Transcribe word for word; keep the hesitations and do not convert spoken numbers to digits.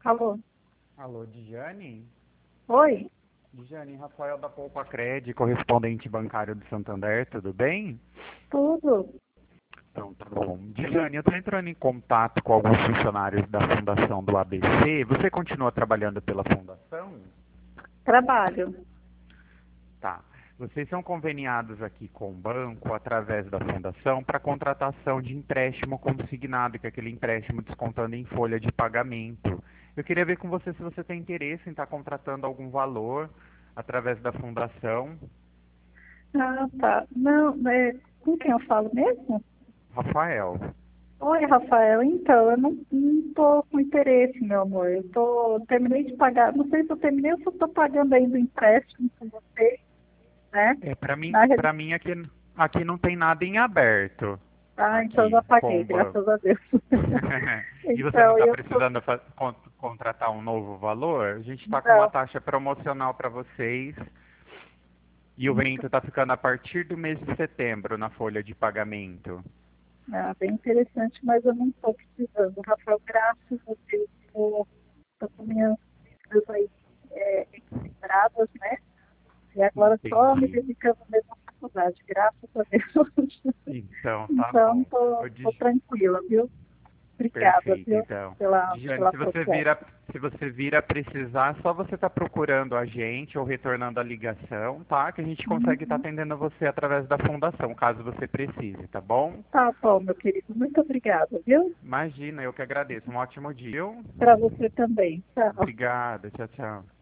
Alô? Alô, Dijane? Oi? Dijane, Rafael da Poupacred, correspondente bancário do Santander, tudo bem? Tudo? Então, tá bom. Dijane, eu estou entrando em contato com alguns funcionários da Fundação do A B C. Você continua trabalhando pela Fundação? Trabalho. Tá. Vocês são conveniados aqui com o banco, através da Fundação, para contratação de empréstimo consignado, que é aquele empréstimo descontando em folha de pagamento. Eu queria ver com você se você tem interesse em estar contratando algum valor através da Fundação. Ah, tá. Não, é, com quem eu falo mesmo? Rafael. Oi, Rafael. Então, eu não, não tô com interesse, meu amor. Eu tô, terminei de pagar, não sei se eu terminei ou se eu tô pagando ainda o empréstimo com você, né? É, para mim, Na real- para mim aqui, aqui não tem nada em aberto, Ah, então eu aqui, já com paguei, o banco. graças a Deus. E você não Então, está eu tô, precisando fa- con- contratar um novo valor? A gente está com uma não. taxa promocional para vocês e o Então, vento está ficando a partir do mês de setembro na folha de pagamento. ah, bem interessante, mas eu não estou precisando. Rafael, graças a Deus, estou com minhas vidas aí é, equilibradas, né? E agora só me Entendi. dedicando mesmo à faculdade, graças a Deus. Então, tá Então, bom. estou Ô, tô, tô Dij- tranquila, viu? Obrigada, Perfeito, viu? então. Pela, Diane, pela se você proposta. vira, se você vir a precisar, só você tá procurando a gente ou retornando a ligação, tá? Que a gente consegue estar Uhum. atendendo você através da fundação, caso você precise, tá bom? Tá bom, meu querido. Muito obrigada, viu? Imagina, eu que agradeço. Um ótimo dia. Para você também. Tchau. Obrigado, tchau, tchau.